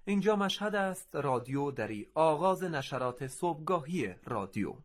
اینجا مشهد است، رادیو دری، آغاز نشرات صبحگاهی رادیو.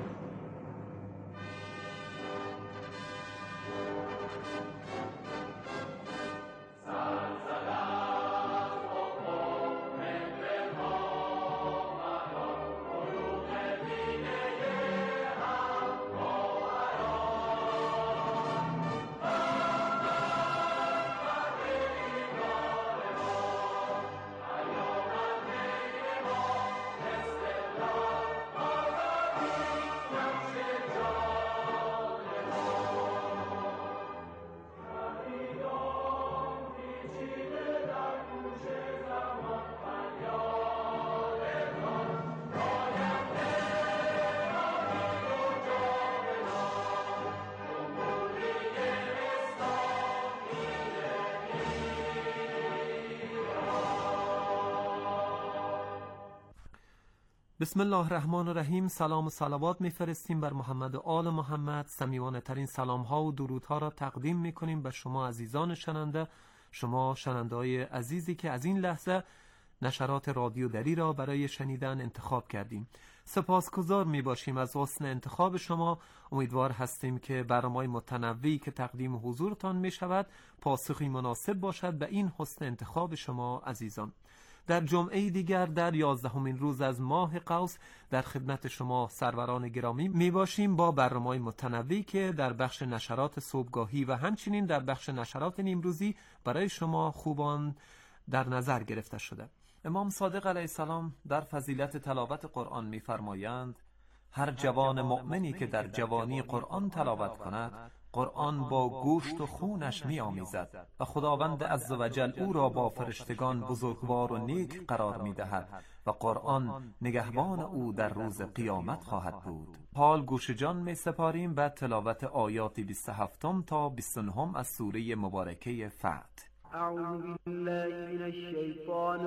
بسم الله الرحمن الرحیم. سلام و صلوات میفرستیم بر محمد و آل محمد. صمیمانه ترین سلام ها و درودها را تقدیم میکنیم به شما عزیزان شنونده، شما شنونده های عزیزی که از این لحظه نشرات رادیو دری را برای شنیدن انتخاب کردیم. سپاسگزار میباشیم از حسن انتخاب شما. امیدوار هستیم که برنامه‌های متنوعی که تقدیم حضورتان میشود پاسخی مناسب باشد به این حسن انتخاب شما عزیزان. در جمعه دیگر در 11مین روز از ماه قوس در خدمت شما سروران گرامی می باشیم با برنامه‌های متنوعی که در بخش نشرات صبحگاهی و همچنین در بخش نشرات نیمروزی برای شما خوبان در نظر گرفته شده. امام صادق علیه السلام در فضیلت تلاوت قرآن می فرمایند هر جوان مؤمنی که در جوانی قرآن تلاوت کند، قرآن با گوشت و خونش می آمیزد و خداوند عزوجل او را با فرشتگان بزرگوار و نیک قرار می دهد و قرآن نگهبان او در روز قیامت خواهد بود. حال گوش جان می سپاریم به تلاوت آیات 27 تا 29 از سوره مبارکه فتح. اعوذ بالله من الشیطان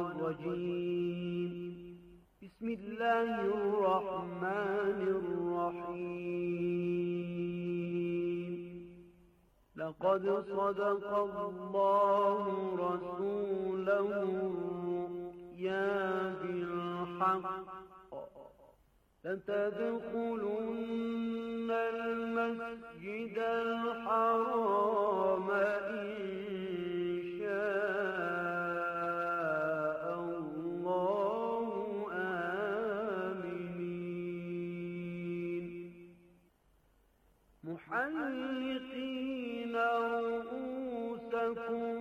الرجیم. بسم الله الرحمن الرحیم. لقد صدق الله رسوله الرؤيا بالحق لتدخلن المسجد الحرام إن شاء الله آمنين محلقين رؤوسكم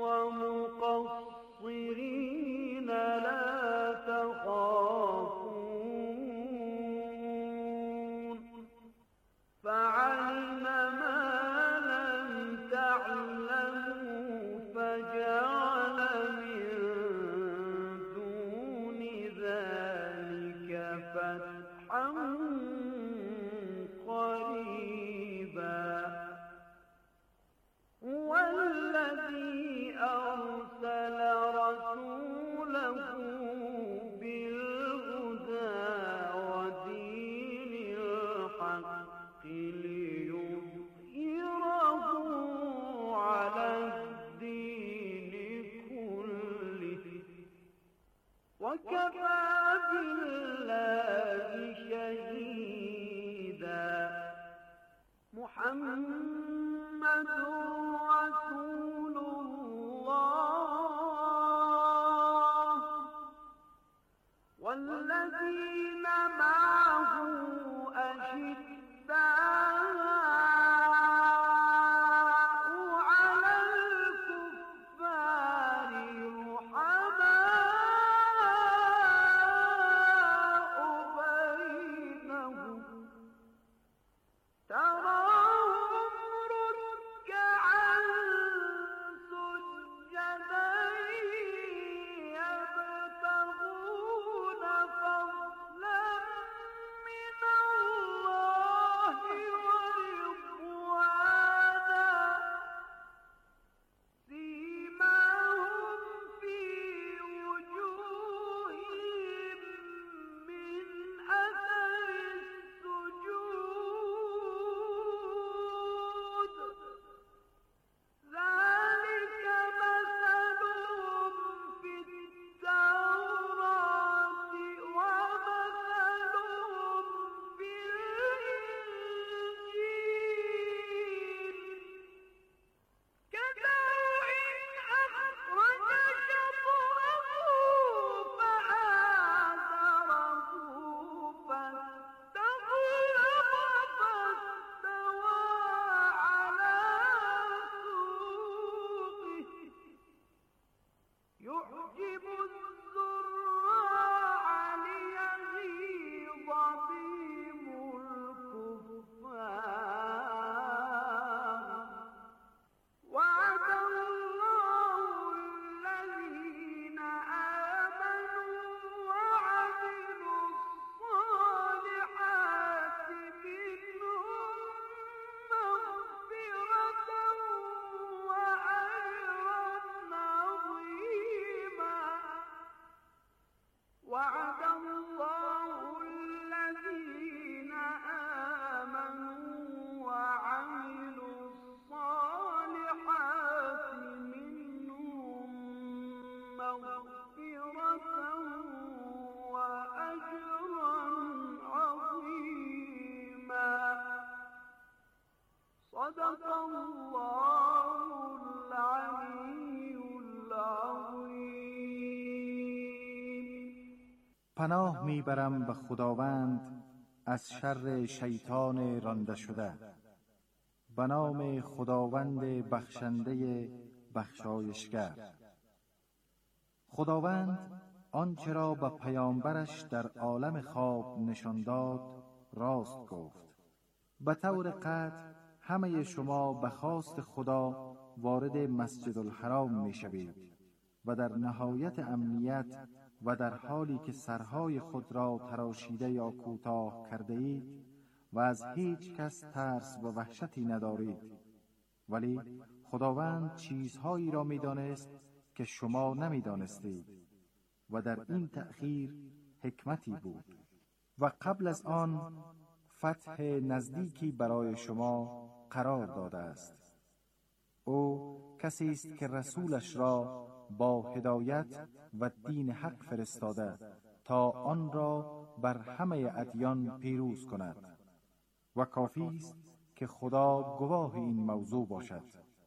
ومقصرين لا تخافون فعلم ما لم تعلموا فجعل من دون ذلك فتحا قريبا هو الذي أرسل رسوله بالهدى ودين الحق ليظهره على الدين كله وكفى بالله شهيدا محمد رسول الله والذين معه أشداء پناه میبرم به خداوند از شر شیطان رانده شده. به نام خداوند بخشنده بخشایشگر. خداوند آنچه را به پیامبرش در عالم خواب نشان داد راست گفت. به طور قطع همه شما به خواست خدا وارد مسجد الحرام می شوید و در نهایت امنیت و در حالی که سرهای خود را تراشیده یا کوتاه کرده اید و از هیچ کس ترس و وحشتی ندارید. ولی خداوند چیزهایی را می دانست که شما نمی دانستید و در این تأخیر حکمتی بود. و قبل از آن فتح نزدیکی برای شما قرار داده است. او کسی است که رسولش را با هدایت و دین حق فرستاده تا آن را بر همه ادیان پیروز کند و کافی است که خدا گواه این موضوع باشد.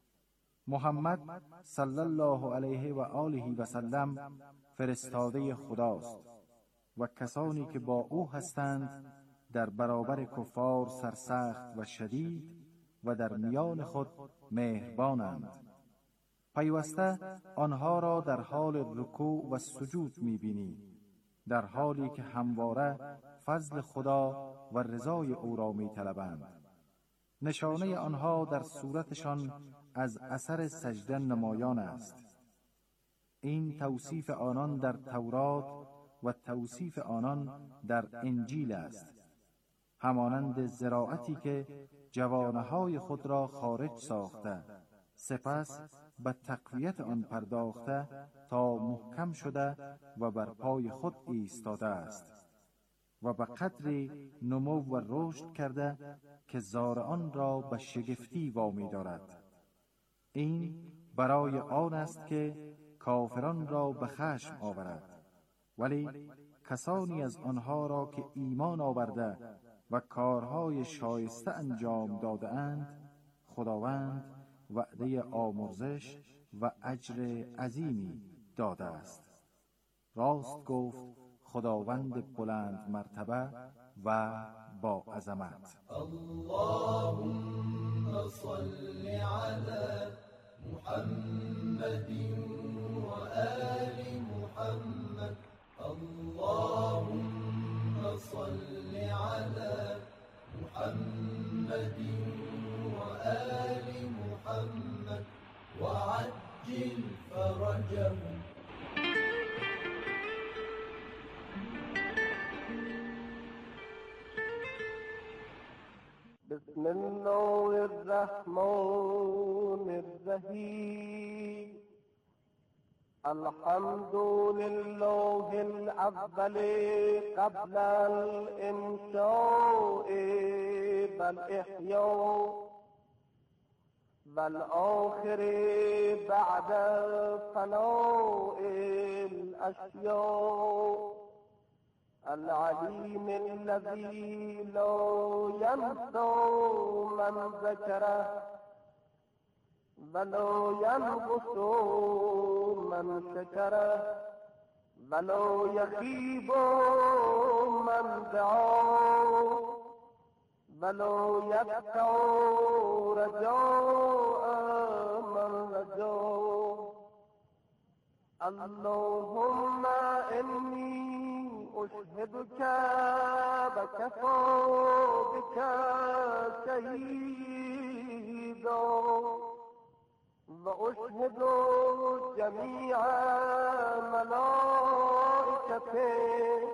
محمد صلی الله علیه و آله و سلم فرستاده خداست و کسانی که با او هستند در برابر کفار سرسخت و شدید و در میان خود مهربانند. پیوسته آنها را در حال رکوع و سجود می‌بینی، در حالی که همواره فضل خدا و رضای او را می‌طلبند. نشانه آنها در صورتشان از اثر سجده نمایان است. این توصیف آنان در تورات و توصیف آنان در انجیل است. همانند زراعتی که جوانه‌های خود را خارج ساخته سپس به تقویت آن پرداخته تا محکم شده و بر پای خود ایستاده است و به قدری نمو و رشد کرده که زارعان را به شگفتی وامی دارد. این برای آن است که کافران را به خشم آورد. ولی کسانی از آنها را که ایمان آورده و کارهای شایسته انجام داده اند خداوند وعده آمرزش و اجر عظیمی داده است. راست گفت خداوند بلند مرتبه و با عظمت. اللهم صل علی محمد و آل محمد. اللهم صل علی محمد و آل محمد و عجل فرجهم. بسم الله الرحمن الرحیم. الحمد لله الأول قبل الإنشاء والإحياء والآخر بعد فناء الأشياء العليم الذي لا ينسى من ذكره ولا ينقص من شكره ولا يخيب من دعاه ولا يقطع رجاء من رجاه. اللهم إني أشهدك وكفى بك شهيدا وأشهد جميع ملائكته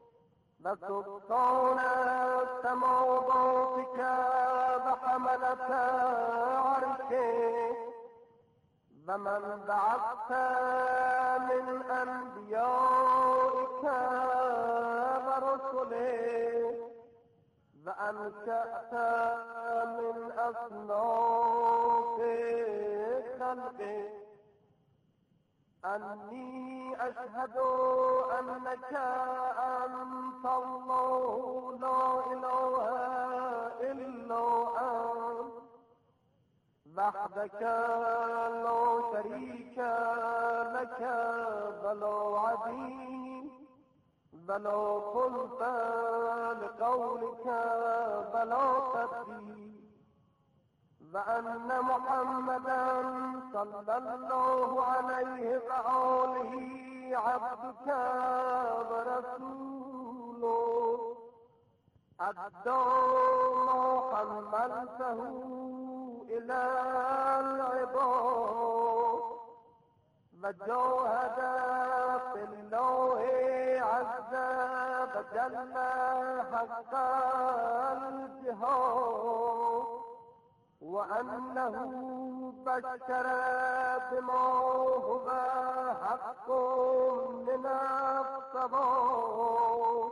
وسلطان سماواتك وحملة عرشه ومن بعثت من أنبيائك ورسلك وأنشأت من أصناف خلقك أني أشهد أنك أنت الله لا إله إلا أنت وحدك لا شريك لك ولا عظيم ولو كنت لقولك بلا تبدي وأن محمدا صلى الله عليه وآله عبدك ورسوله أدى ما حملته إلى العباد وجاهد في الله عز وجل حق الجهاد وأنه بشر بما هو حق من الصواب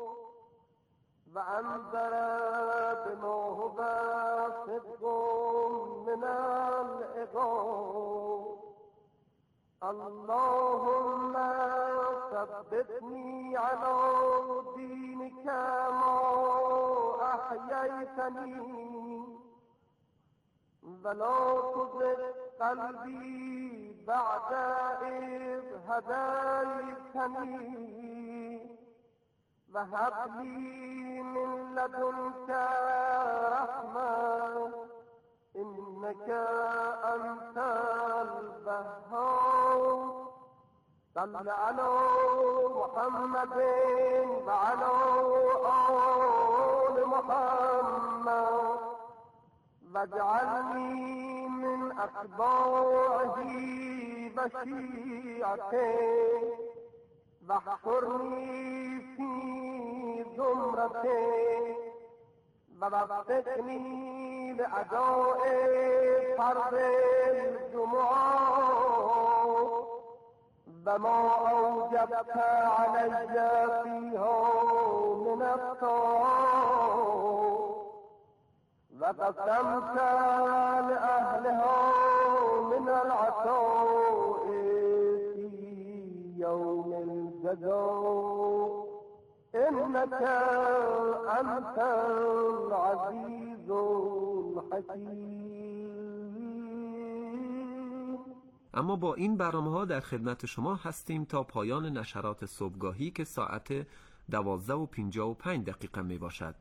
وأنذر بما هو صدق من العقاب اللهم ثبتني على دينك ما أحييتني ولا تزغ قلبي بعد إذ هديتني وهب لي من لدنك رحمة إنك أنت الوهاب صل على محمد وعلى آل محمد واجعلني من أتباعه وشيعته واحشرني في زمرته ووفقني لأداء فرض الجمعة وما أوجبت علي فيها من الطاعات وقسمت لأهلها من العطاء في يوم الجزاء إنك أنت العزيز الحكيم. اما با این برنامه‌ها در خدمت شما هستیم تا پایان نشرات صبحگاهی که ساعت 12:55 می باشد.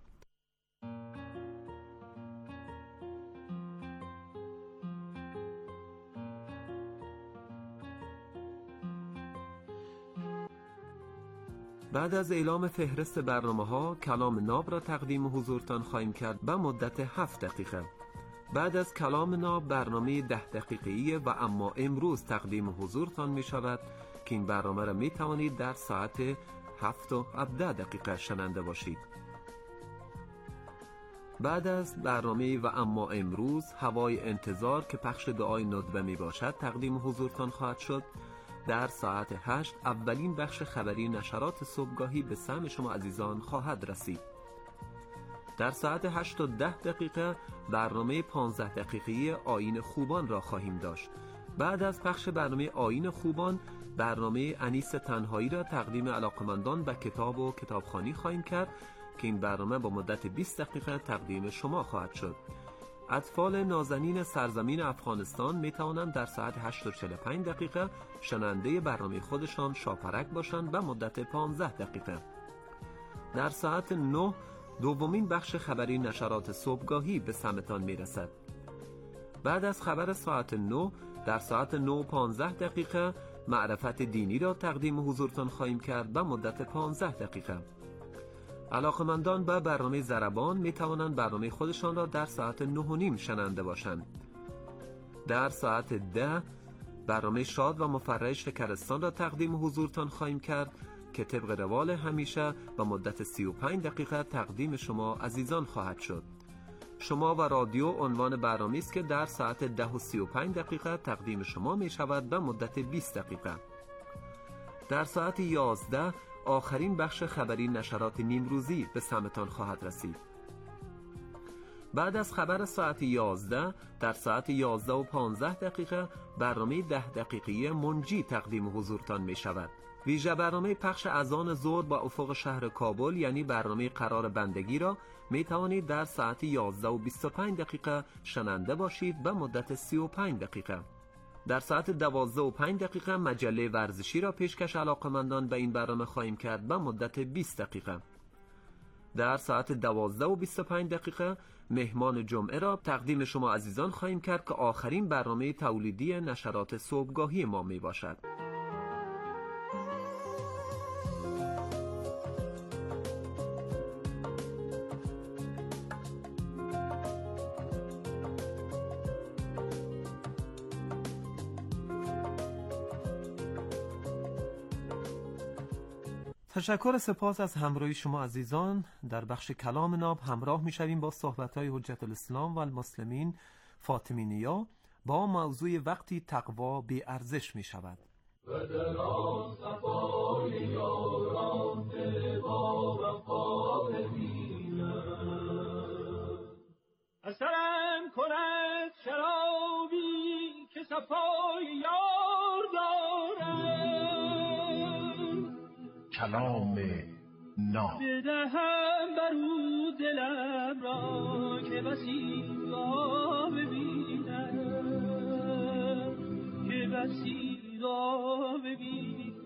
بعد از اعلام فهرست برنامه‌ها کلام ناب را تقدیم حضورتان خواهیم کرد به مدت 7 دقیقه. بعد از کلام ناب برنامه 10 دقیقه‌ای و اما امروز تقدیم حضورتان می شود که این برنامه را می توانید در ساعت 7:17 شنونده باشید. بعد از برنامه و اما امروز هوای انتظار که پخش دعای ندبه می باشد تقدیم حضورتان خواهد شد. در ساعت 8 اولین بخش خبری نشرات صبحگاهی به سمع شما عزیزان خواهد رسید. در ساعت 8:10 برنامه 15 دقیقه‌ای آیین خوبان را خواهیم داشت. بعد از پخش برنامه آیین خوبان برنامه انیس تنهایی را تقدیم علاقمندان به کتاب و کتابخوانی خواهیم کرد که این برنامه با مدت 20 دقیقه تقدیم شما خواهد شد. اطفال نازنین سرزمین افغانستان می توانند در ساعت 8:45 شنونده برنامه خودشان شاپرک باشند به مدت 15 دقیقه. در ساعت 9 دومین بخش خبری نشرات صبحگاهی به سمعتان می رسد. بعد از خبر ساعت 9 در ساعت 9:15 معرفت دینی را تقدیم حضورتان خواهیم کرد به مدت 15 دقیقه. علاقمندان به برنامه ضربان می توانند برنامه خودشان را در ساعت 9:30 شنونده باشند. در ساعت 10 برنامه شاد و مفرح شکرستان را تقدیم حضورتان خواهیم کرد که طبق روال همیشه به مدت 35 دقیقه تقدیم شما عزیزان خواهد شد. شما و رادیو عنوان برنامه است که در ساعت 10:35 تقدیم شما می شود به مدت 20 دقیقه. در ساعت 11 آخرین بخش خبری نشرات نیمروزی به سمعتان خواهد رسید. بعد از خبر ساعت 11 در ساعت 11:15 برنامه 10 دقیقه‌ای منجی تقدیم حضورتان می شود. ویژه برنامه پخش اذان ظهر با افق شهر کابل یعنی برنامه قرار بندگی را می توانید در ساعت 11:25 شنونده باشید به مدت 35 دقیقه. در ساعت 12:05 مجله ورزشی را پیشکش علاقمندان به این برنامه خواهیم کرد به مدت 20 دقیقه. در ساعت 12:25 مهمان جمعه را تقدیم شما عزیزان خواهیم کرد که آخرین برنامه تولیدی نشرات صبحگاهی ما می باشد. تشکر سپاس از همراهی شما عزیزان. در بخش کلام ناب همراه می شویم با صحبت‌های حجت الاسلام و المسلمین فاطمی نیا با موضوع وقتی تقوا بی ارزش می شود. و در آصفای یاران با وفا ببینم اثرم کند شرابی که صفای یار دارم کلام ناب بدهم برو دلم را که بسی را ببینم که بسی را ببینم.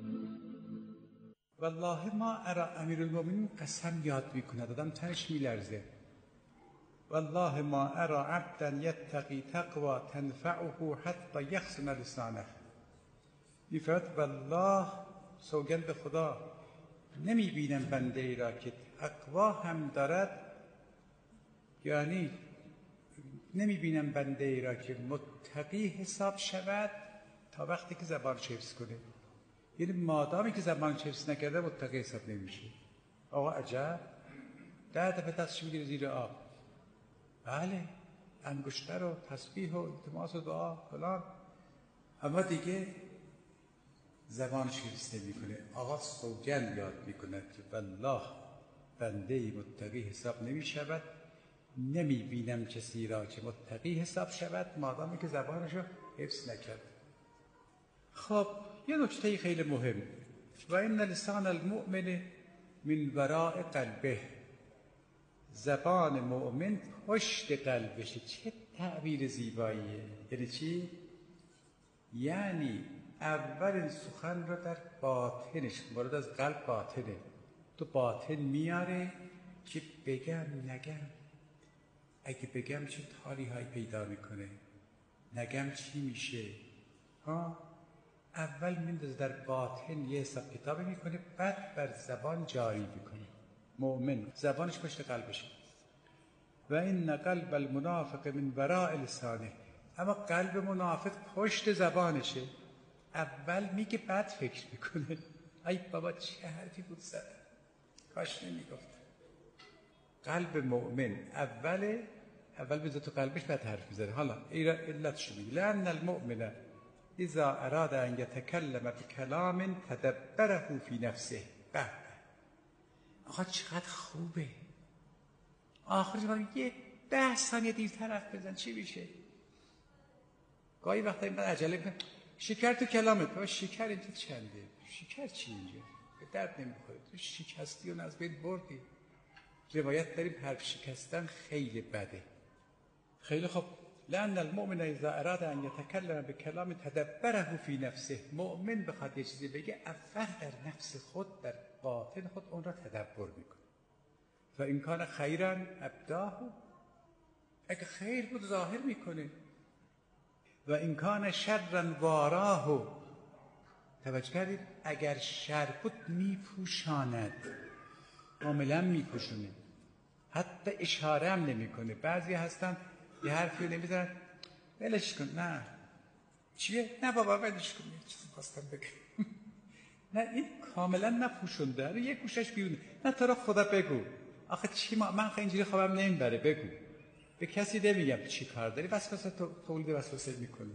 والله ما ارا امیرالمومنین قسم یاد میکنه، دادم تنش میلرزه. والله ما ارا عبدا یتقی تقوا تنفعه حتی یخسن لسانه. میفرد والله سوگند به خدا نمیبینم بنده ای را که تقوا هم دارد، یعنی نمیبینم بنده ای را که متقی حساب شود تا وقتی که زبانش حفظ کنه. یعنی مادامی که زبانش حفظ نکرده متقی حساب نمیشه. آقا عجب 10 دفعه دستش میگیره زیر آب، بله انگشتر و تسبیح و التماس و دعا فلان، اما دیگه زبانش حفظ نمیکنه. آقا سوگند یاد میکنه که والله بنده متقی حساب نمیشود، نمیبینم کسی را که متقی حساب شود مادامی که زبانش رو حفظ نکرد. خب یه نکته خیلی مهم، و این لسان المؤمن من وراء قلبه، زبان مؤمن پشت قلبشه. چه تعبیر زیباییه! یعنی چی؟ یعنی اول سخن رو در باطنش، مورد از قلب باطنه، تو باطن میاره که بگم نگم، اگه بگم چه تالی های پیدا میکنه، نگم چی میشه. اول میندازه در باطن یه حساب کتابی میکنه، بعد بر زبان جاری میکنه. مؤمن زبانش پشت قلبشه. و این قلب المنافق من وراء لسانه، اما قلب منافق پشت زبانشه. اول میگه بعد فکر میکنه. ای بابا چه حرفی بود زدم، کاش نمیگفت. قلب مؤمن اول بذاره تو قلبش بعد حرف میزنه. حالا علتشو میگه لأن المؤمن اذا اراد ان يتكلم بكلام تدبره في نفسه. آقا چقدر خوبه. آخرش یه 10 ثانیه دیرتر حرف بزن چی میشه؟ گاهی وقتا من عجله میکنم شکر تو کلامت، بابا شکر اینجا چنده؟ شکر چی اینجا؟ به درد نمیخوره. تو شکستی و از بین بردی. روایت داریم حرف شکستن خیلی بده. خیلی خوب. لأن المؤمن اذا اراد ان يتكلم بكلام تدبره في نفسه، مؤمن بخواد یه چیزی بگه اول در نفس خود، در باطن خود اون را تدبر میکنه. فإن كان خیرا ابداه، اگه خیر بود ظاهر میکنه. و این کان شرا واراه، توجه کردید؟ اگر شر بود میپوشاند، کاملا میپوشونه، حتی اشاره هم نمیکنه. بعضی هستن یه حرفی رو نمیزنن ولش کن، نه چیه؟ نه بابا ولش کن، یه چیزی خواستم بگم. نه این کاملا نپوشونده، یه گوشش بیرونه. نه تو را خدا بگو آخه چی من اینجوری خوابم نمیبره، بگو. به کسی نمیگم چی کار داری، وسوسه تولید وسوسه میکنی.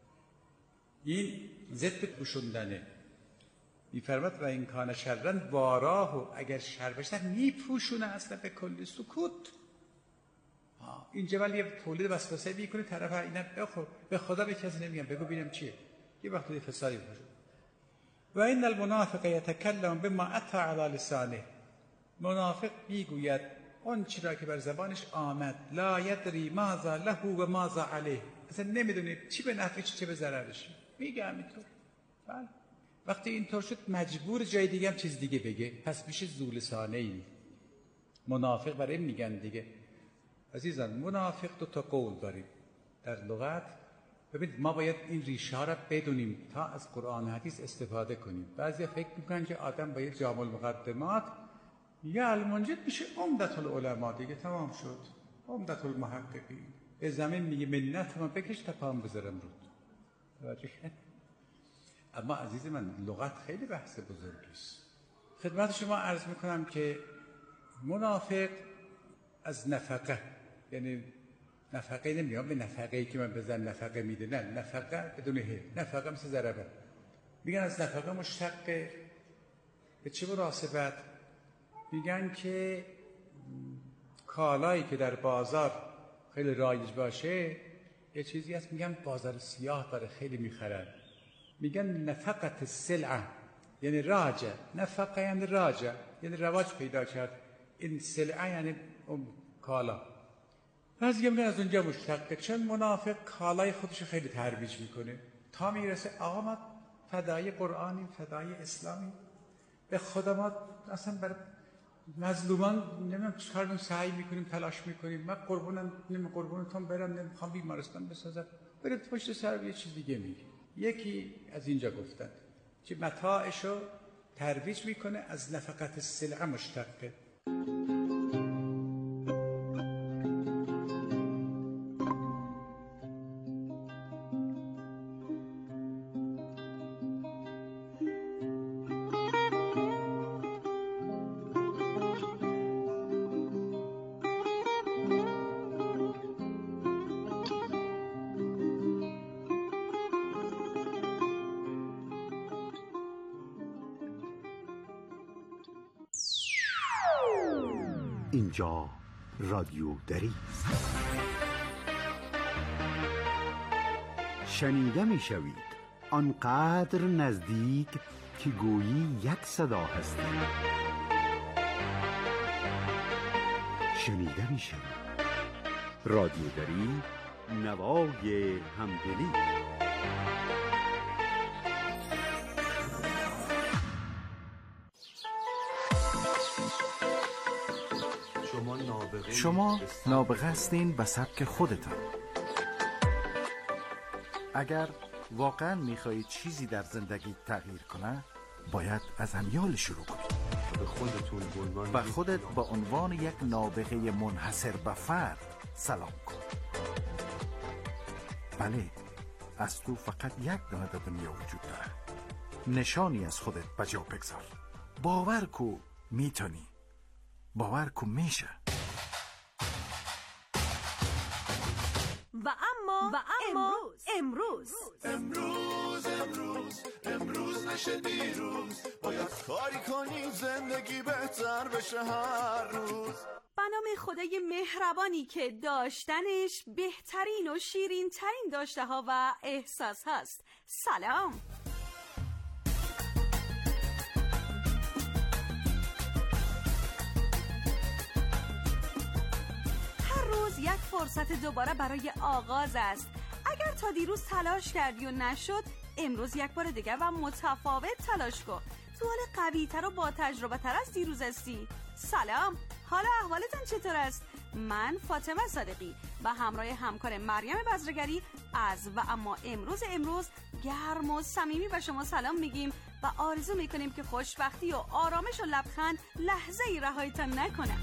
این ضد پوشوندنه. میفرماد و این کان شرن واراه، اگر شر بشه میپوشونه اصلا به کل سکوت. اینجا ولی تولید وسوسه میکنه طرف اینا به خدا به کسی نمیگم، بگو ببینم چیه. یه وقت دی فسادی باشه. و این المنافق یتکلم بما اتى علی لسانه، منافق میگوید اون چرا که بر زبانش آمد، لا یدری ماذا له و ماذا علیه، اصلا نمیدونه چی به نفعش چه به ضررش. میگه همینطور. بله. وقتی اینطور شد مجبور جای دیگه هم چیز دیگه بگه، پس میشه ذولسانه‌ای. منافق برای میگن دیگه. عزیزان منافق 2 قول داریم در لغت. ببینید ما باید این ریشه ها را بدونیم تا از قرآن و حدیث استفاده کنیم. بعضیا فکر میکنن که آدم با یه جامع المقدمات یا المنجد میشه عمدة العلماء دیگه، تمام شد. عمدة المحققین. به زمین میگه منت من بکش تا پام بذارم رود. اما عزیز من لغت خیلی بحث بزرگی است. خدمت شما عرض میکنم که منافق از نفقه، یعنی نفقه نمیگم به نفقه‌ای که من بزن نفقه میده، نه، نفقه بدون ه، نفقه مثل ضربه. میگن از نفقه مشتق به چه مناسبت؟ میگن که کالایی که در بازار خیلی رایج باشه، یه چیزی هست میگن بازار سیاه داره خیلی میخرن، میگن نفقت السلعه، یعنی راجع. نفقه یعنی راجع، یعنی رواج پیدا کرد. این سلعه یعنی اون کالا. بعضی میگن از اونجا مشتقه، چون منافق کالای خودش خیلی ترویج میکنه تا میرسه آقا ما فدای قرآنیم، فدای اسلامیم، به خدا ما اصلا بر مظلومان نمیدونم چیکار کنیم، سعی میکنیم، تلاش میکنیم. من قربونتون برم، نمیخوام بیمارستان بسازم، برید پشت سر یه چیز دیگه میگه. یکی از اینجا گفتن که متاعشو ترویج میکنه، از نفقت السلعه مشتقه. اینجا رادیو دری است. شنیده می شوید آنقدر نزدیک که گویی یک صدا هستی. شنیده می شوید رادیو دری، نوای همدلی. شما نابغه هستین به سبک خودتان. اگر واقعا میخواهید چیزی در زندگی تغییر کنه، باید از همیال شروع کنید. به خودت به عنوان یک نابغه منحصر به فرد سلام کن. بله، از تو فقط یک دانه در دنیا وجود داره. نشانی از خودت به جا بگذار. باور کو میتونی، باور کو میشه. و اما امروز نشه دیروز، باید کاری کنی زندگی بهتر بشه هر روز. به نام خدای مهربانی که داشتنش بهترین و شیرین ترین داشته ها و احساس هست. سلام. یک فرصت دوباره برای آغاز است. اگر تا دیروز تلاش کردی و نشد، امروز یک بار دیگر و متفاوت تلاش کن. تو حال قوی تر و با تجربه تر از دیروز هستی. سلام، حالا احوالتان چطور است؟ من فاطمه صادقی و همراه همکار مریم بزرگری از و اما امروز گرم و صمیمی به شما سلام میگیم و آرزو میکنیم که خوشبختی و آرامش و لبخند لحظه ای رهایتان نکنه.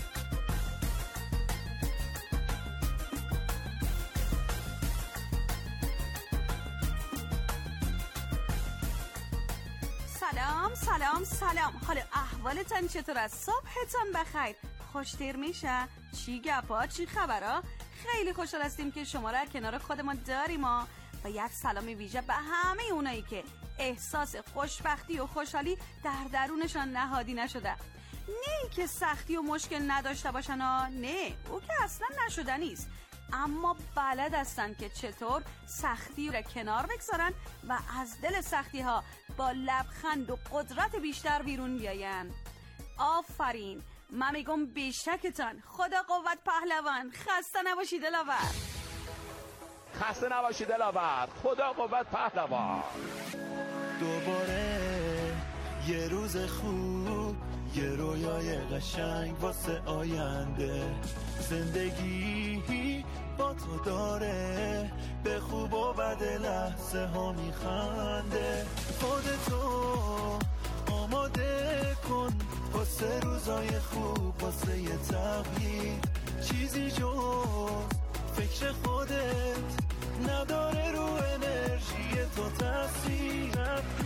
سلام. حالا احوالتان چطور است؟ صبحتان بخیر. خوشتر میشه؟ چی گپا، چی خبرها؟ خیلی خوشحال هستیم که شما را کنار خودمان داریم و یک سلام ویژه به همه اونایی که احساس خوشبختی و خوشحالی در درونشان نهادی نشده. نه که سختی و مشکل نداشته باشن ها، نه، او که اصلا نشدنی است، اما بلد هستن که چطور سختی را کنار بگذارن و از دل سختی ها با لبخند و قدرت بیشتر بیرون بیاین. آفرین. من میگم بیشکتان. خدا قوت پهلوان. خسته نباشید دلاور. خسته نباشید دلاور. خدا قوت پهلوان. دوباره یه روز خوب، یه رویای قشنگ واسه آینده. زندگی با تو داره به خوب و بد لحظه ها میخنده. خودتو آماده کن واسه روزای خوب، واسه یه تغییر. چیزی جز فکر خودت نداره رو انرژی تو تاثیر.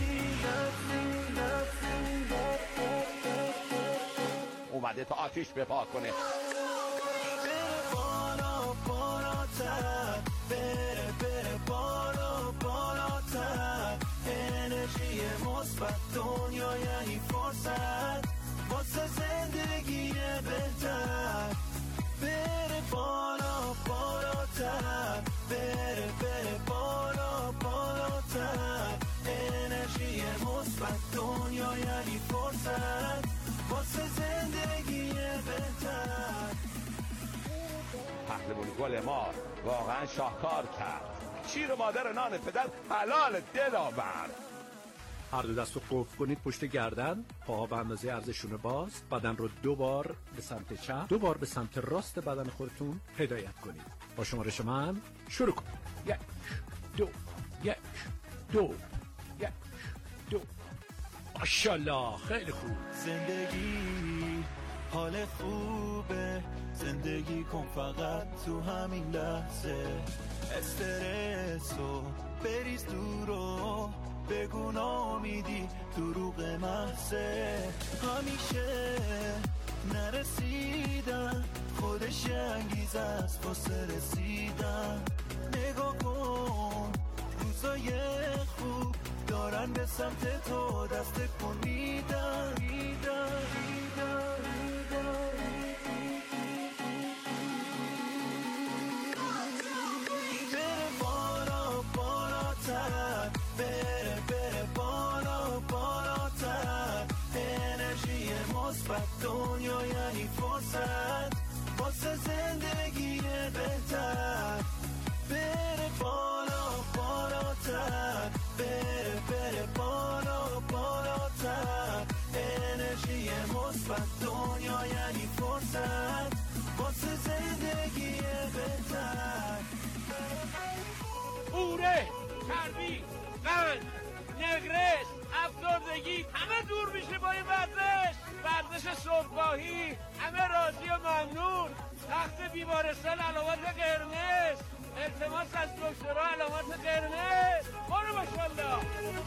اومده تا آتیش بپا کنه. بره بالا بالاتر، بره بالا بالاتر. انرژی مثبت دنیا یعنی فرصت واسه زندگی بهتر. بره بالا بالاتر، بره بالا بالاتر. انرژی مثبت دنیا یعنی فرصت واسه زندگی بهتر. پهلوان گل ما واقعا شاهکار کرد. شیر مادر نان پدر حلال دلاور. هر دو دست رو قفل کنید پشت گردن، پاها به اندازه عرضشون باز، بدن رو 2 بار به سمت چپ، 2 بار به سمت راست بدن خودتون هدایت کنید. با شمارش من شروع کنید. 1 2 1 2 1 2. ماشاءالله خیلی خوب. زندگی حال خوبه، زندگی کن فقط تو همین لحظه. استرسو بریز دورو، بگو نامیدی دروغ محضه. همیشه نرسیدن خودش انگیزه است واسه رسیدن. نگاه کن روزای خوب دارن به سمت تو دست کن میدن. بره بالا بالاتر، بره بالا بالاتر. انرژی مثبت دنیا یعنی فرصت واسه زندگی بهتر. بره بالا بالاتر، بره بالا بالاتر. انرژی مثبت دنیا یعنی فرصت واسه زندگی بهتر. اوره، چربی، قند، نگرش، افسردگی همه دور میشه با این ورزش صبحگاهی. همه راضی و ممنون. تخت بیمارستان علامت قرمز، التماس از دکترها علامت قرمز. برو ماشاءالله.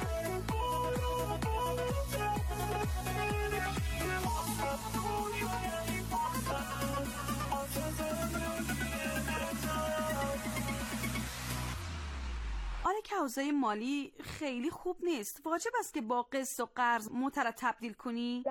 آره که اوضاع مالی خیلی خوب نیست. واجب است که با قسط و قرض متر تبدیل کنی؟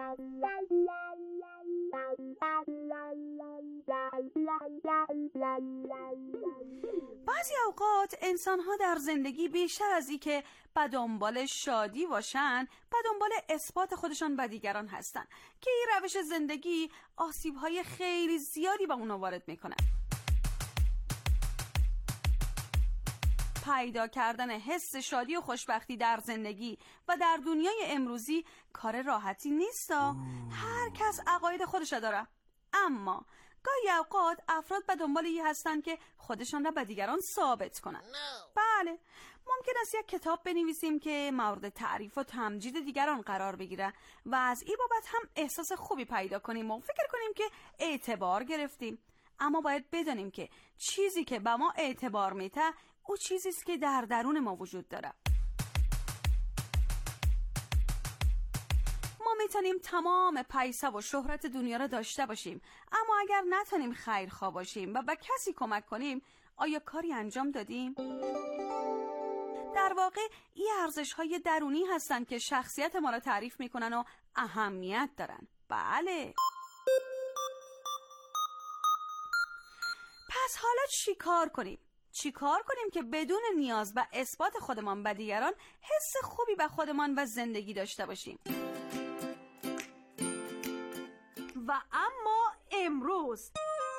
بعضی اوقات انسان‌ها در زندگی بیشتر از این که به دنبال شادی باشن، به دنبال اثبات خودشان به دیگران هستن که این روش زندگی آسیب‌های خیلی زیادی به اونا وارد میکنه. پیدا کردن حس شادی و خوشبختی در زندگی و در دنیای امروزی کار راحتی نیست. هر کس عقاید خودش داره، اما گاهی اوقات افراد به دنبال این هستن که خودشان را به دیگران ثابت کنن. بله، ممکن است یک کتاب بنویسیم که مورد تعریف و تمجید دیگران قرار بگیره و از این بابت هم احساس خوبی پیدا کنیم و فکر کنیم که اعتبار گرفتیم. اما باید بدانیم که چیزی که به ما اعتبار میده او چیزیست که در درون ما وجود داره. ما میتونیم تمام پیسه و شهرت دنیا را داشته باشیم، اما اگر نتونیم خیرخواه باشیم و به کسی کمک کنیم، آیا کاری انجام دادیم؟ در واقع این ارزش‌های درونی هستن که شخصیت ما را تعریف میکنن و اهمیت دارن. بله. پس حالا چی کار کنیم؟ چی کار کنیم که بدون نیاز به اثبات خودمان به دیگران حس خوبی به خودمان و زندگی داشته باشیم؟ و اما امروز.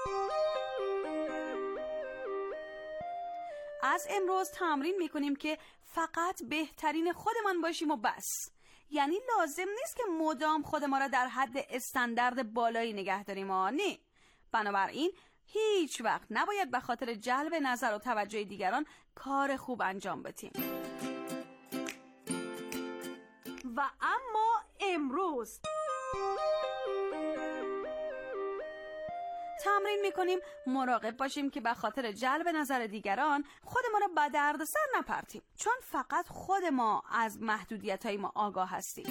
از امروز تمرین میکنیم که فقط بهترین خودمان باشیم و بس. یعنی لازم نیست که مدام خود ما را در حد استاندارد بالایی نگه داریم. نه، بنابراین هیچ وقت نباید به خاطر جلب نظر و توجه دیگران کار خوب انجام بدیم. و اما امروز تمرین میکنیم مراقب باشیم که به خاطر جلب نظر دیگران خود ما را به دردسر نپرتیم، چون فقط خود ما از محدودیت‌های ما آگاه هستیم.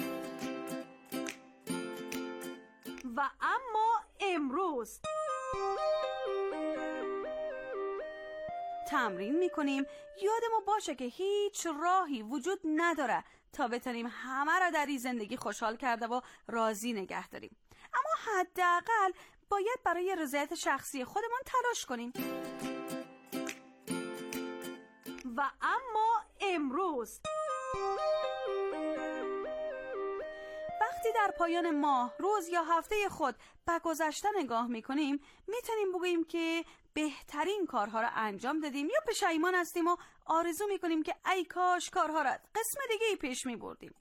و اما امروز تمرین میکنیم یادمون باشه که هیچ راهی وجود نداره تا بتونیم همه را در این زندگی خوشحال کرده و راضی نگه داریم، اما حداقل باید برای رضایت شخصی خودمون تلاش کنیم. و اما امروز وقتی در پایان ماه، روز یا هفته خود به گذشته نگاه میکنیم، میتونیم بگوییم که بهترین کارها را انجام دادیم یا پشیمان هستیم و آرزو میکنیم که ای کاش کارها را قسم دیگه پیش میبردیم.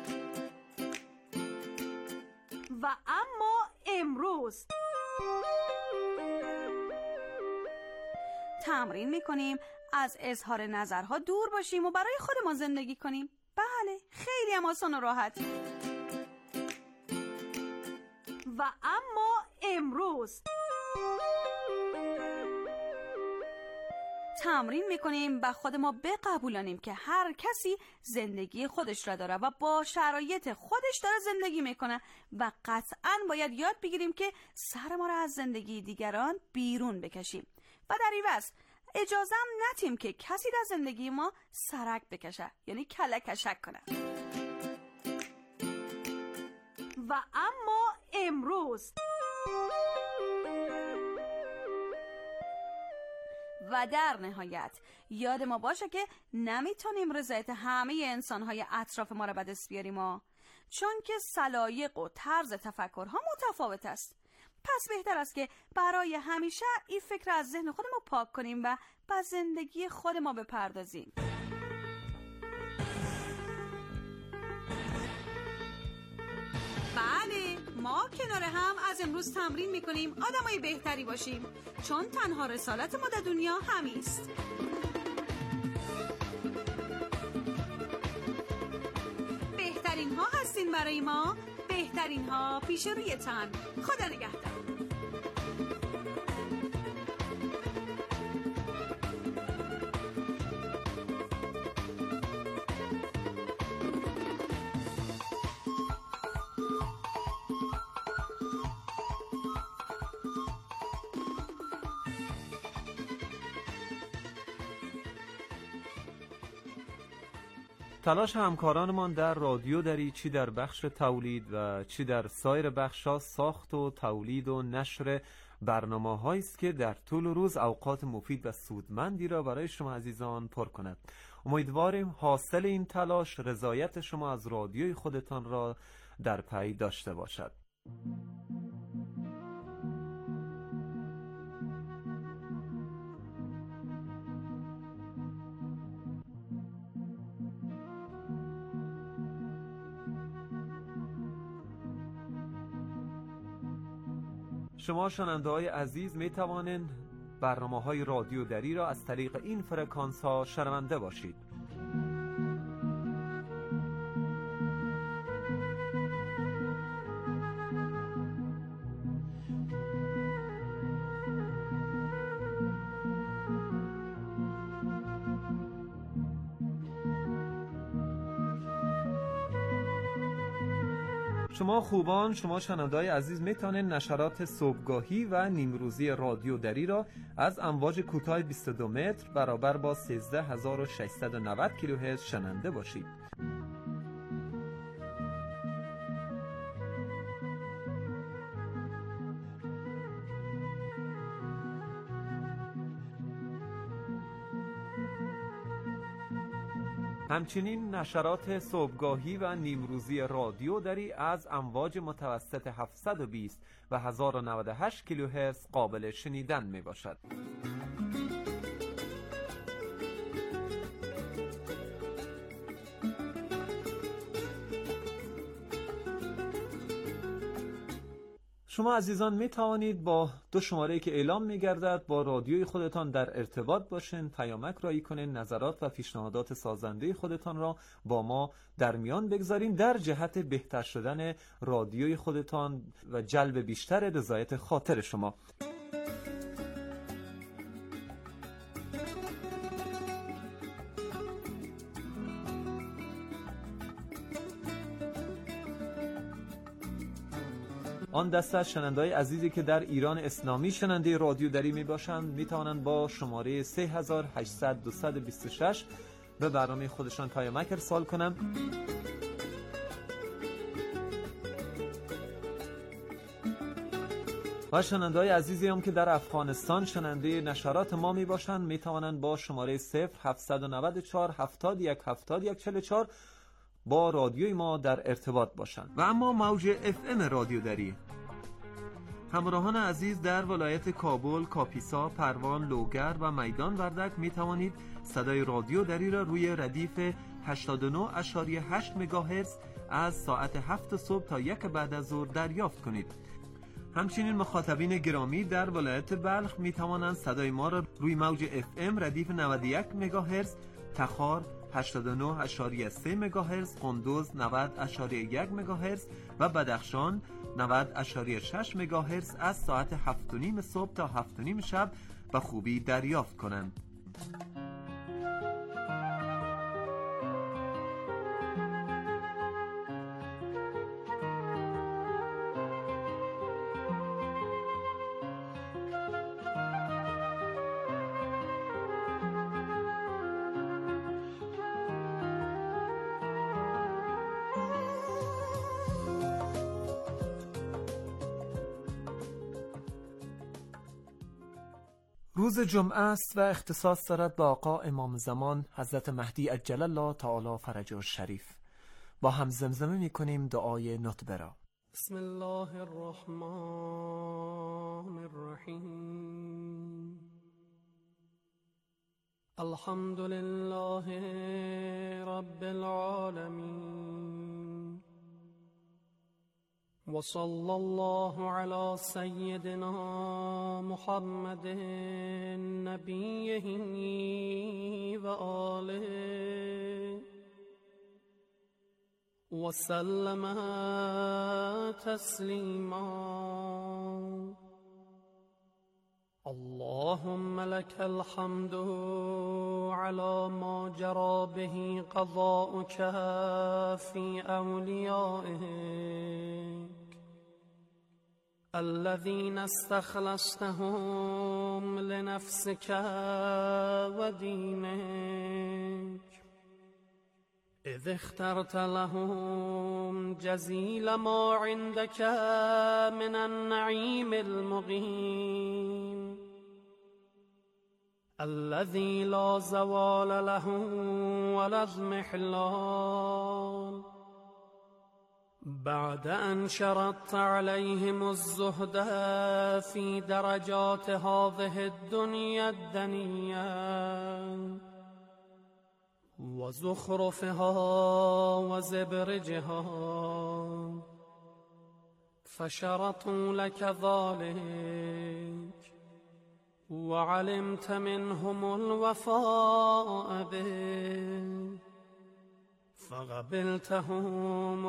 و اما امروز تمرین میکنیم از اظهار نظرها دور باشیم و برای خودمان زندگی کنیم. بله، خیلی هم آسان و راحت. و اما امروز تمرین میکنیم به خود ما بقبولانیم که هر کسی زندگی خودش را داره و با شرایط خودش داره زندگی میکنه و قطعاً باید یاد بگیریم که سر ما را از زندگی دیگران بیرون بکشیم و در عوض اجازه هم ندیم که کسی در زندگی ما سرک بکشه، یعنی کلکشک کنه. و اما امروز و در نهایت یاد ما باشه که نمیتونیم رضایت همه انسانهای اطراف ما را به دست بیاریم، چون که سلایق و طرز تفکرها متفاوت است. پس بهتر است که برای همیشه این فکر از ذهن خودمون پاک کنیم و به زندگی خود ما بپردازیم. بله، ما کنار هم از امروز تمرین میکنیم آدمای بهتری باشیم، چون تنها رسالت ما در دنیا همیست. بهترین ها هستین برای ما، بهترین ها پیش روی تن. خدا نگهدار. تلاش همکارانمان در رادیو دری، چی در بخش تولید و چی در سایر بخش‌ها، ساخت و تولید و نشر برنامه‌هایی است که در طول روز اوقات مفید و سودمندی را برای شما عزیزان پر کند. امیدواریم حاصل این تلاش رضایت شما از رادیوی خودتان را در پی داشته باشد. شما شنونده‌های عزیز می توانید برنامه‌های رادیو دری را از طریق این فرکانس‌ها شنونده باشید. شما خوبان، شما شنونده‌های عزیز میتونید نشرات صبحگاهی و نیمروزی رادیو دری را از امواج کوتاه 22 متر برابر با 13690 کیلوهرتز شنونده باشید. همچنین نشرات صبحگاهی و نیمروزی رادیو دری از امواج متوسط 720 و 1098 کیلوهرتز قابل شنیدن می باشد. شما عزیزان می توانید با دو شماره‌ای که اعلام می گردد با رادیوی خودتان در ارتباط باشین، پیامک رایی کنین، نظرات و پیشنهادات سازنده خودتان را با ما در میان بگذارین در جهت بهتر شدن رادیوی خودتان و جلب بیشتر رضایت خاطر شما. آن دسته از شنونده‌های عزیزی که در ایران اسلامی شنونده رادیو دری می باشند می توانند با شماره 3800 به برنامه خودشان پیامک ارسال کنند. و شنونده‌های عزیزی هم که در افغانستان شنونده نشرات ما می باشند می توانند با شماره 0794 71 با رادیوی ما در ارتباط باشند. و اما موج FM رادیو دری، همراهان عزیز در ولایت کابل، کاپیسا، پروان، لوگر و میدان وردک می توانید صدای رادیو دری را روی ردیف 89.8 مگاهرتز از ساعت 7 صبح تا 1 بعد از ظهر دریافت کنید. همچنین مخاطبین گرامی در ولایت بلخ می توانند صدای ما را روی موج FM ردیف 91 مگاهرتز، تخار 89.3 مگاهرتز، قندوز 90.1 مگاهرتز و بدخشان 90.6 مگاهرتز از ساعت 7:30 صبح تا 7:30 شب به خوبی دریافت کنند. روز جمعه است و اختصاص دارد به آقا امام زمان حضرت مهدی عجل الله تعالی فرجه الشریف. با هم زمزمه می کنیم دعای نطبه را. بسم الله الرحمن الرحیم. الحمد لله رب العالمین وصلى الله على سيدنا محمد نبيه وآله وسلم تسليما. اللهم لك الحمد على ما جرى به قضاؤك في أوليائك الذين استخلصتهم لنفسك ودينك إذ اخترت لهم جزيل ما عندك من النعيم المقيم الذي لا زوال له ولا اضمحلال بعد أن شرطت عليهم الزهد في درجات هذه الدنيا الدنيا وزخرفها وزبرجها فشرطوا لك ذلك وعلمت منهم الوفاء به فقبلتهم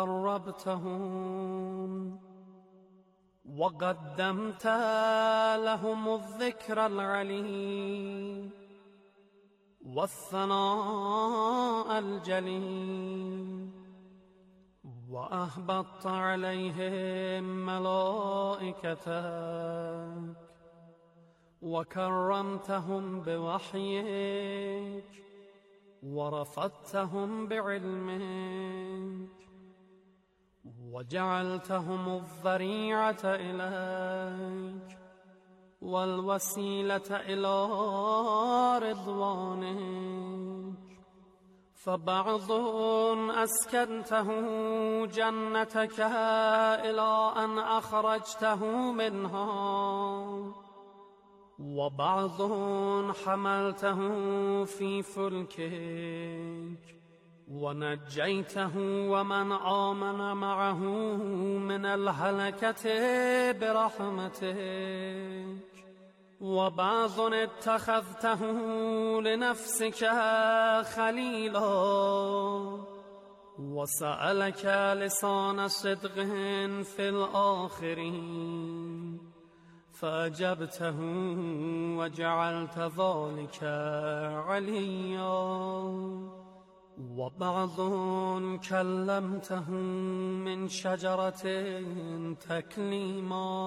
وقربتهم وقدمت لهم الذكر العلي والثناء الجليل وأهبطت عليهم ملائكتك وكرمتهم بوحيك ورفضتهم بعلمك وجعلتهم الذريعة إليك والوسيلة إلى رضوانك فبعض أسكنته جنتك إلى أن أخرجته منها وبعض حملته في فلكك ونجيته ومن آمن معه من الهلكة برحمتك وبعض اتخذته لنفسك خليلا وسألك لسان صدق في الآخرين فأجبته وجعلت ذلك عليا وبعض كلمته من شجرة تكليما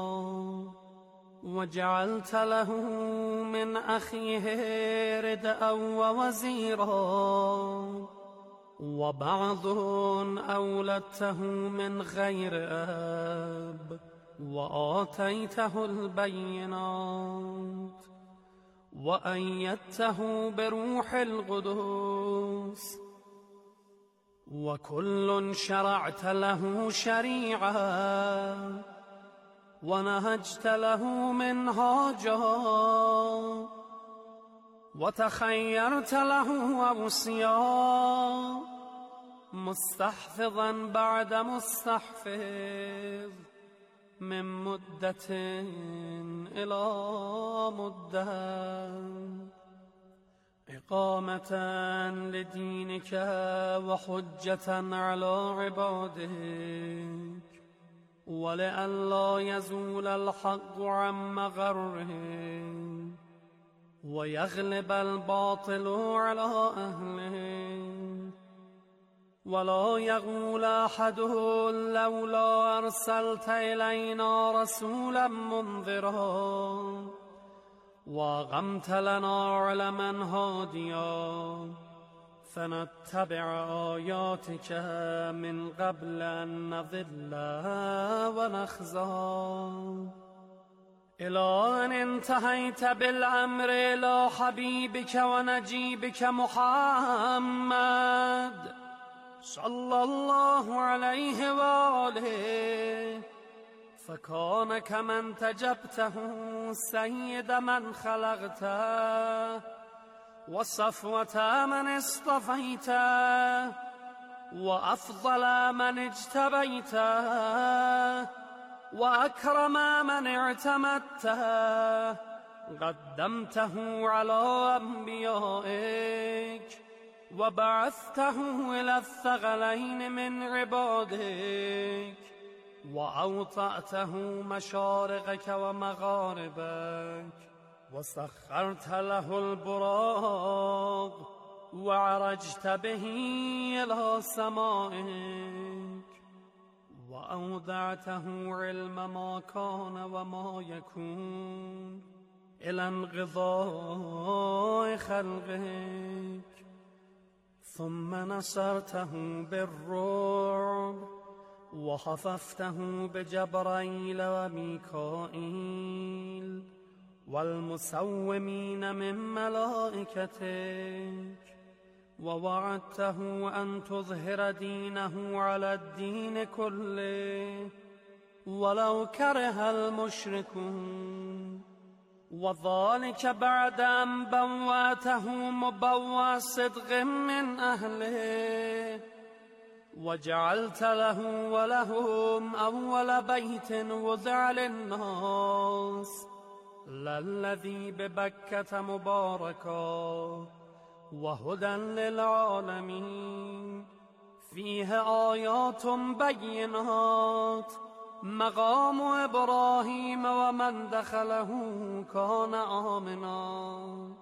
وجعلت له من أخيه ردءا ووزيرا وبعض أولدته من غير أب وآتيته البينات وأيدته بروح القدس وكل شرعت له شريعة ونهجت له منهاجا وتخيرت له أوصيا مستحفظا بعد مستحفظ من مدة إلى مدة إقامة لدينك وحجة على عبادك ولئلا يزول الحق عن مغره ويغلب الباطل على أهله ولا يقول أحد لولا أرسلت إلينا رسولا منذرا وأقمت لنا علما هاديا فنتبع آياتك من قبل أن نضل ونخزى إلى أن انتهيت بالأمر إلى حبيبك ونجيبك محمد صلى الله عليه وآله فكان كمن تجبته سيد من خلقته وصفوة من اصطفيته وأفضل من اجتبيته وأكرم من اعتمدته قدمته على أنبيائك وبعثته إلى الثقلين من عبادك وأوطأته مشارقك ومغاربك وسخرت له البراق وعرجت به إلى سمائك وأودعته علم ما كان وما يكون إلى انقضاء خلقك ثم نصرته بالرعب وخففته بجبرائيل وميكائيل والمسومين من ملائكتك ووعدته أن تظهر دينه على الدين كله ولو كره المشركون وذلك بعد أن بوأته مبوأ صدق من أهله وجعلت له ولهم أول بيت وضع للناس للذي ببكة مباركا وهدى للعالمين فيه آيات بينات مقام إبراهيم ومن دخله كان آمنا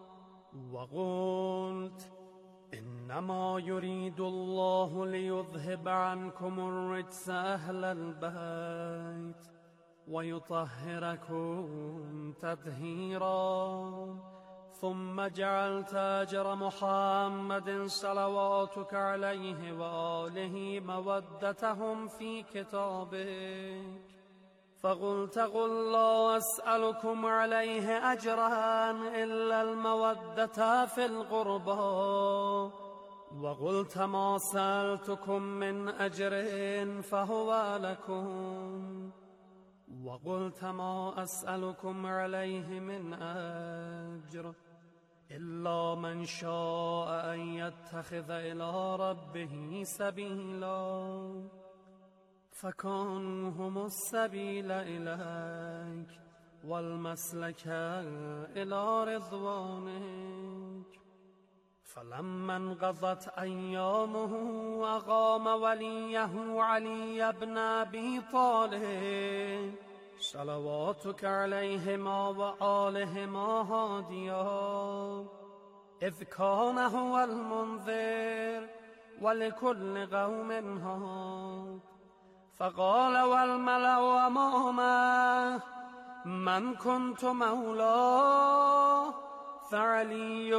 وقلت إنما يريد الله ليذهب عنكم الرجس أهل البيت ويطهركم تطهيرا ثم جعلت أجر محمد صلواتك عليه وآله مودتهم في كتابك فقلت قل لا أسألكم عليه أجرا إلا المودة في القربى وقلت ما سألتكم من أجر فهو لكم وقلت ما أسألكم عليه من أجر إلا من شاء أن يتخذ إلى ربه سبيلا فكانوا هم السبيل إليك والمسلك إلى رضوانك. فلما انقضت أيامه أقام وليه علي بن أبي طالب صلواتك عليهما وآلهما هاديا إذ كان هو المنذر ولكل قوم هاد. فقال والملأ أمامه من كنت مولاه فعلي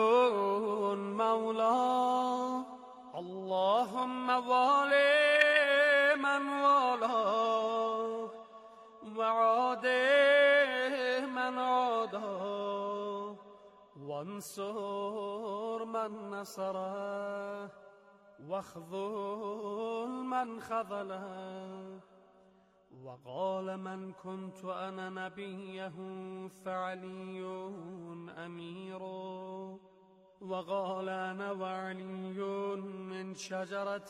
مولاه اللهم والي من والاه وعادي من عاداه وانصر من نصره واخذل من خذله. وقال من كنت أنا نبيه فعلي أميره وقال أنا وعلي من شجرة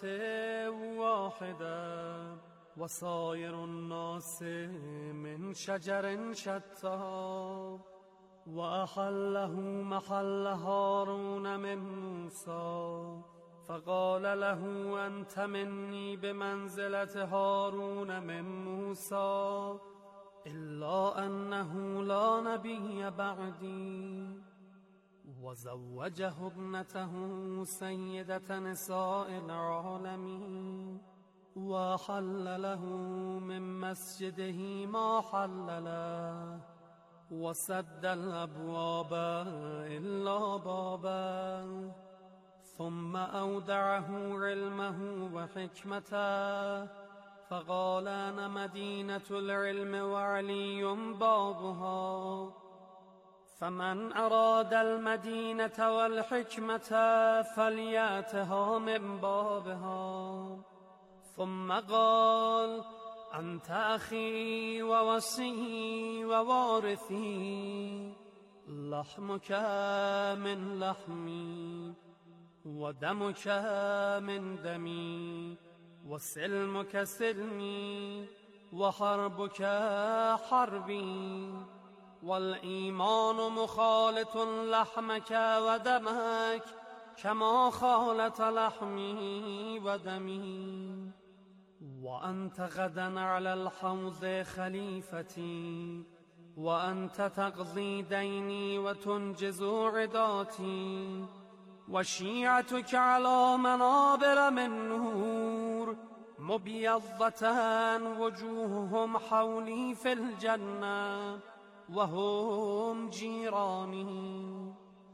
واحدة وصائر الناس من شجر شتى. وأحله محل هارون من موسى فقال له أنت مني بمنزلة هارون من موسى إلا أنه لا نبي بعدي. وزوجه ابنته سيدة نساء العالمين وحل له من مسجده ما حل له وسد الأبواب إلا بابا. ثم أودعه علمه وحكمته فقال أنا مدينة العلم وعلي بابها فمن أراد المدينة والحكمة فليأتها من بابها. ثم قال أنت أخي ووصي ووارثي لحمك من لحمي ودمك من دمي وسلمك سلمي وحربك حربي والإيمان مخالط لحمك ودمك كما خالط لحمي ودمي. وأنت غدا على الحوض خليفتي وأنت تقضي ديني وتنجز عداتي وشيعتك على منابر من نور مبيضة وجوههم حولي في الجنة وهم جيراني.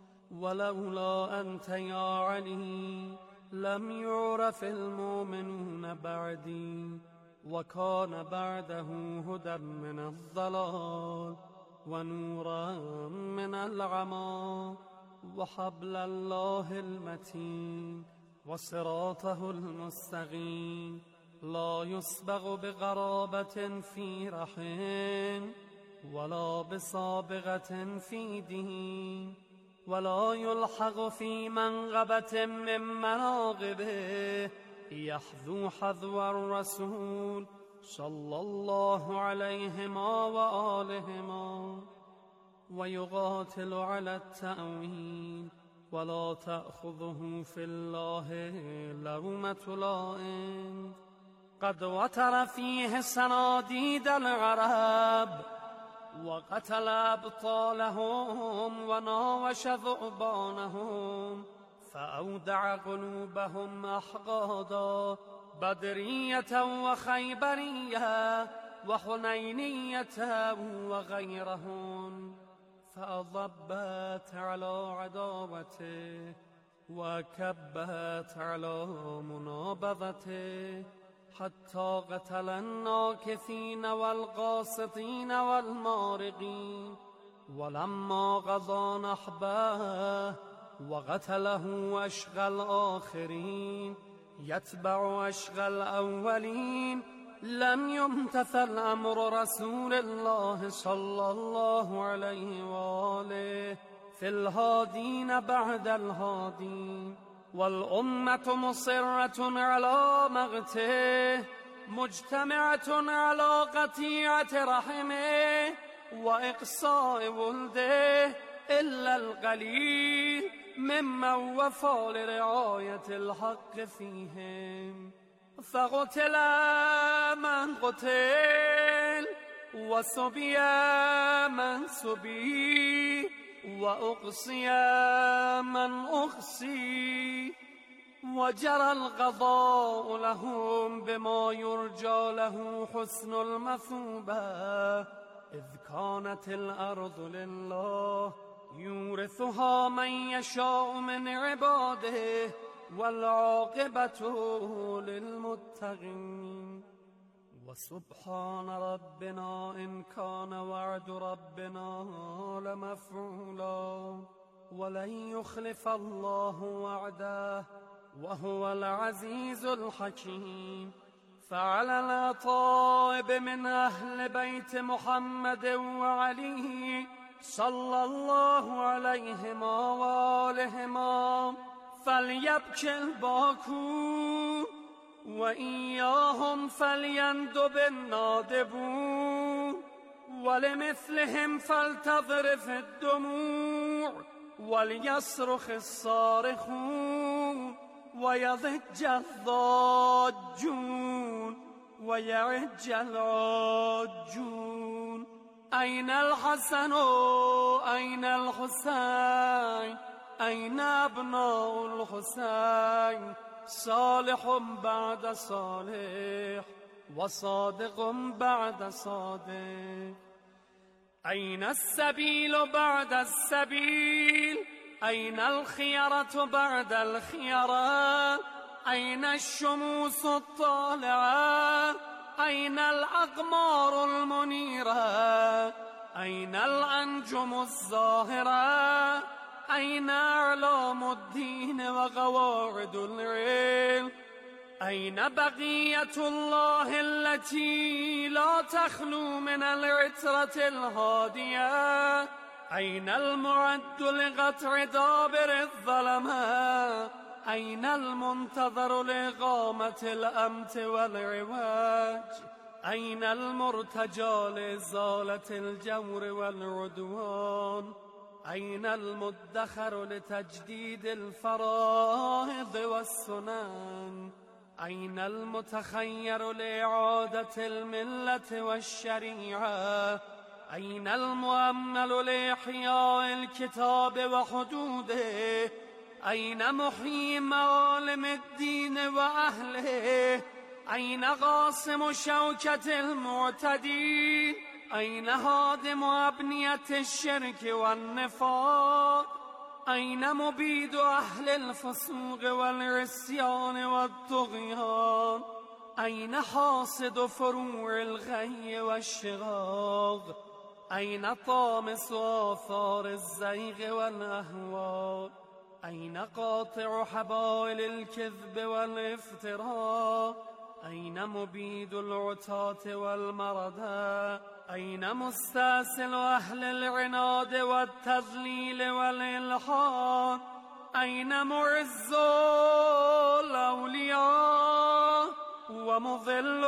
ولولا أنت يا علي لم يعرف المؤمنون بعدي وكان بعده هدى من الضلال ونورا من العمى وحبل الله المتين وصراطه المستقيم لا يسبغ بغرابة في رحم ولا بسابغة في دين ولا يلحق في منغبة من مناغبه يحذو حذو الرسول صلى الله عليهما وآلهما ويقاتل على التأويل ولا تأخذه في الله لومة لائم. قد وتر فيه صناديد العرب وقتل أبطالهم وناوش ذؤبانهم فأودع قلوبهم أحقادا بدرية وخيبرية وحنينية وغيرهن فأضبت على عداوته وكبت على منابذته حتى قتل الناكثين والقاسطين والمارقين. ولما قضى نحبه وقتله أشقى الآخرين يتبع أشقى الأولين لم يمتثل أمر رسول الله صلى الله عليه وآله في الهادين بعد الهادين، والأمة مصرة على مقته مجتمعة على قطيعة رحمه وإقصاء ولده إلا القليل ممن وفى لرعاية الحق فيهم. فقتل من قتل وسبي من سبي وأقصي من أقصي، وجرى القضاء لهم بما يرجى له حسن المثوبة، إذ كانت الأرض لله يورثها من يشاء من عباده والعاقبة للمتقين. وسبحان ربنا إن كان وعد ربنا لمفعولا ولن يخلف الله وعده وهو العزيز الحكيم. فعلى الأطائب من أهل بيت محمد وعلي صلى الله عليهما وآلهما فليبكي الباكون وإياهم فليندب النادبون، ولمثلهم فلتذرف الدموع وليصرخ الصارخون ويضج الضاجون ويعج العاجون. أين الحسن أين الحسين أين أبناء الحسين؟ صالح بعد صالح وصادق بعد صادق. أين السبيل بعد السبيل؟ أين الخيرة بعد الخيرة؟ أين الشموس الطالعة؟ أين الأقمار المنيرة؟ أين الأنجم الزاهرة؟ أين أعلام الدين وقواعد العلم؟ أين بقية الله التي لا تخلو من العترة الهادية؟ أين المعد لقطع دابر الظلمة؟ أين المنتظر لإقامة الأمت والعواج؟ أين المرتجى لإزالة الجور والعدوان؟ أين المدخر لتجديد الفرائض والسنن؟ أين المتخير لإعادة الملة والشريعة؟ أين المؤمل لإحياء الكتاب وحدوده؟ أين محيي معالم الدين وأهله؟ أين قاسم شوكة المعتدين؟ أين هادم أبنية الشرك والنفاق؟ أين مبيد أهل الفسوق والعصيان والطغيان؟ أين حاصد فروع الغي والشغاغ؟ أين طامس آثار الزيغ والأهواء؟ أين قاطع حبائل الكذب والافتراء؟ أين مبيد العتاة والمردى؟ أين مستأصل أهل العناد والتذليل والإلحاد؟ أين معز الأولياء ومضل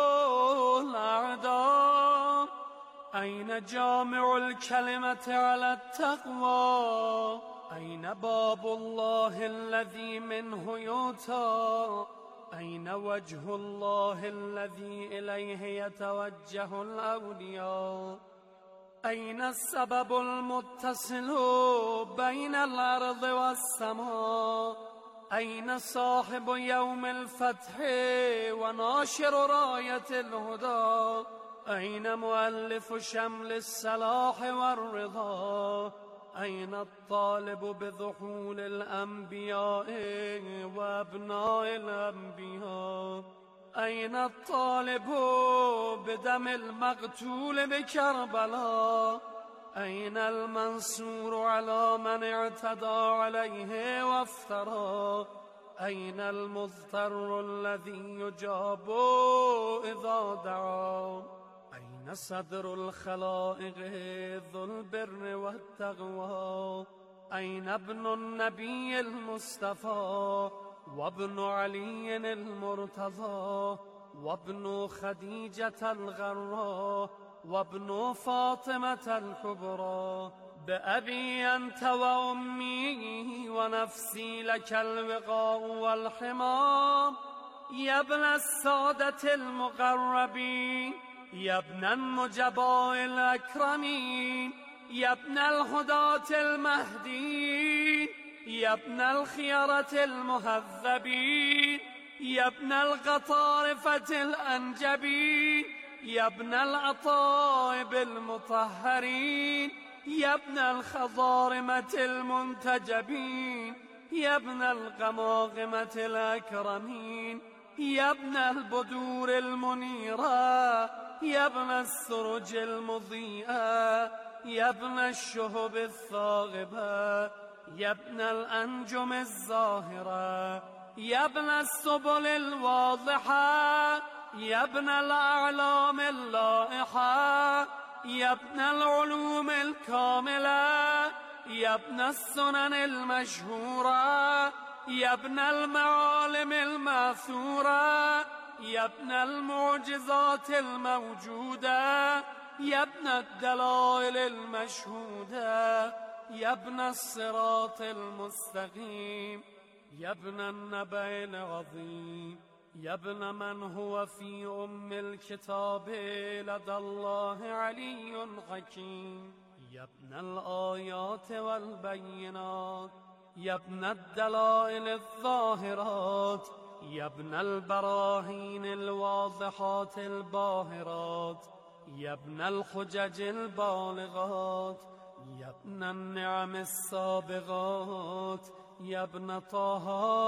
الأعداء؟ أين جامع الكلمة على التقوى؟ أين باب الله الذي منه يؤتى؟ أين وجه الله الذي إليه يتوجه الأولياء؟ أين السبب المتصل بين الأرض والسماء؟ أين صاحب يوم الفتح وناشر راية الهدى؟ أين مؤلف شمل الصلاح والرضا؟ أين الطالب بذحول الأنبياء وأبناء الأنبياء؟ أين الطالب بدم المقتول بكربلاء؟ أين المنصور على من اعتدى عليه وافترى أين المضطر الذي يجاب إذا دعا أين صدر الخلائق ذو البر والتقوى أين ابن النبي المصطفى وابن علي المرتضى وابن خديجة الغراء وابن فاطمة الكبرى بأبي أنت وأمي ونفسي لك الوقاء والحمام يا ابن السادة المقربين يا ابن النجباء الأكرمين يا ابن الهداة المهديين يا ابن الخيرة المهذبين يا ابن القطارفة الأنجبين يا ابن الأطائب المطهرين يا ابن الخضارمة المنتجبين يا ابن القماقمة الأكرمين يا ابن البدور المنيرة يا ابن السرج المضيئة يا ابن الشهب الثاغبة يا ابن الأنجم الزاهرة يا ابن السبل الواضحة يا ابن الأعلام اللائحة يا ابن العلوم الكاملة يا ابن السنن المشهورة يا ابن المعالم الماثورة يا ابن المعجزات الموجودة يا ابن الدلائل المشهودة يا ابن الصراط المستقيم يا ابن النبأ العظيم يا ابن من هو في أم الكتاب لدى الله علي حكيم يا ابن الآيات والبينات يا ابن الدلائل الظاهرات يا ابن البراهين الواضحات الباهرات يا ابن الحجج البالغات يا ابن النعم السابغات يا ابن طه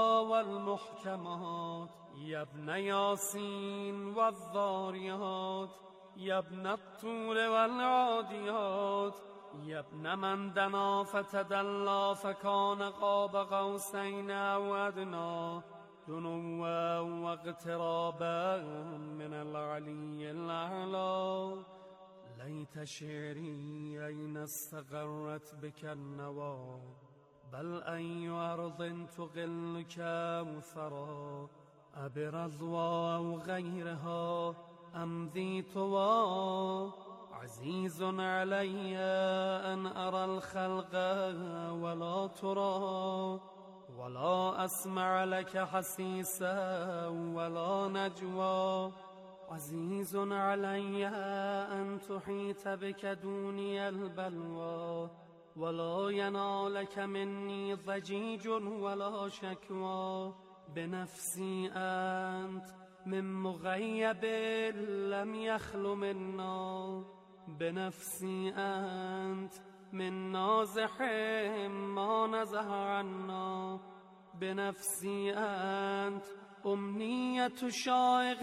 والمحكمات يا ابن ياسين والذاريات يا ابن الطول والعاديات يا ابن من دنا فتدلى فكان قاب قوسين أو أدنى دنوا واقترابا من العلي الأعلى ليت شعري أين استقرت بك النوى بل أي أرض تقلك وثرى أبرضوى أو غيرها أم ذي طوى عزيز علي أن أرى الخلق ولا ترى ولا أسمع لك حسيسا ولا نجوى عزيز علي أن تحيط بك دوني البلوى ولا ينالك مني ضجيج ولا شكوى بنفسي أنت من مغيب لم يخل منا بنفسي أنت من نازح ما نزه عنا بنفسي أنت أمنية شائق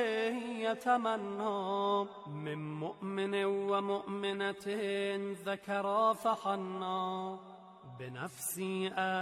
يتمنى من مؤمن ومؤمنة ذكرا فحنا بنفسي